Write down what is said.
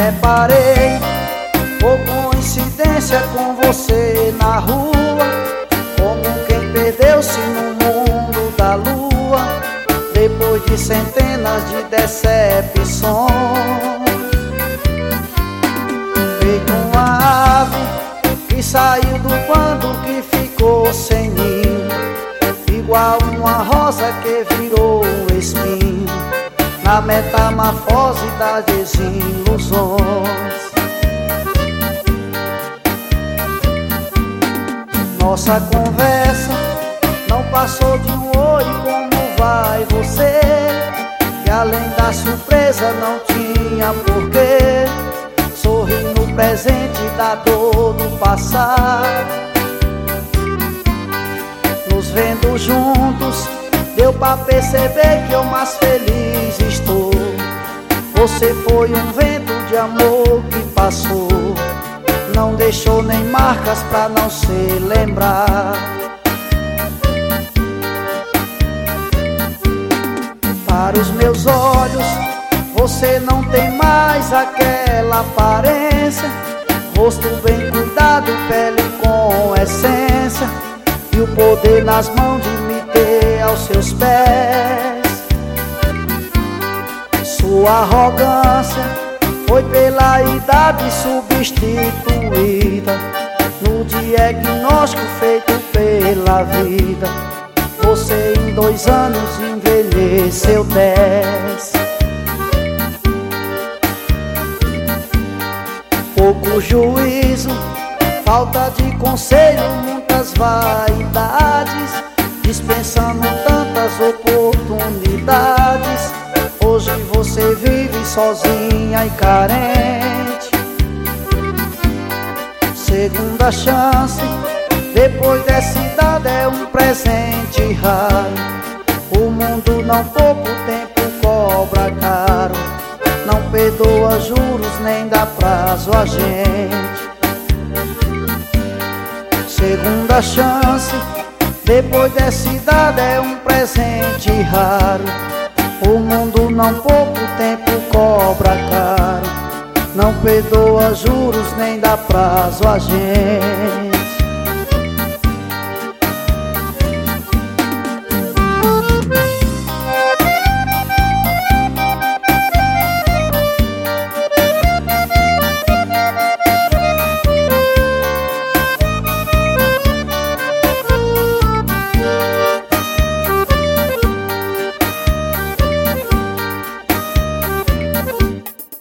deparei por coincidência com você na rua, como quem perdeu-se no mundo da lua, depois de centenas de decepções. Feito uma ave que saiu do bando, que ficou sem ninho, igual uma rosa que virou um espinho, na metamorfose das desilusões. Nossa conversa não passou de um oi, como vai você? Que além da surpresa não tinha porquê sorrir no presente da dor do passado. Nos vendo juntos, deu pra perceber que eu mais feliz estou. Você foi um vento de amor que passou, não deixou nem marcas pra não se lembrar. Para os meus olhos, você não tem mais aquela aparência, rosto bem cuidado, pele com essência, e o poder nas mãos de me ter aos seus pés. Sua arrogância foi pela idade substituída no diagnóstico feito pela vida. Você em 2 anos envelheceu 10. Pouco juízo, falta de conselho, muitas vaidades, dispensando tantas oportunidades. Hoje você vive sozinha e carente. Segunda chance, depois dessa idade, é um presente raro. O mundo não pouco tempo cobra caro, não perdoa juros nem dá prazo a gente. Segunda chance, depois dessa idade, é um presente raro. O mundo não pouco tempo cobra caro, não perdoa juros nem dá prazo a gente.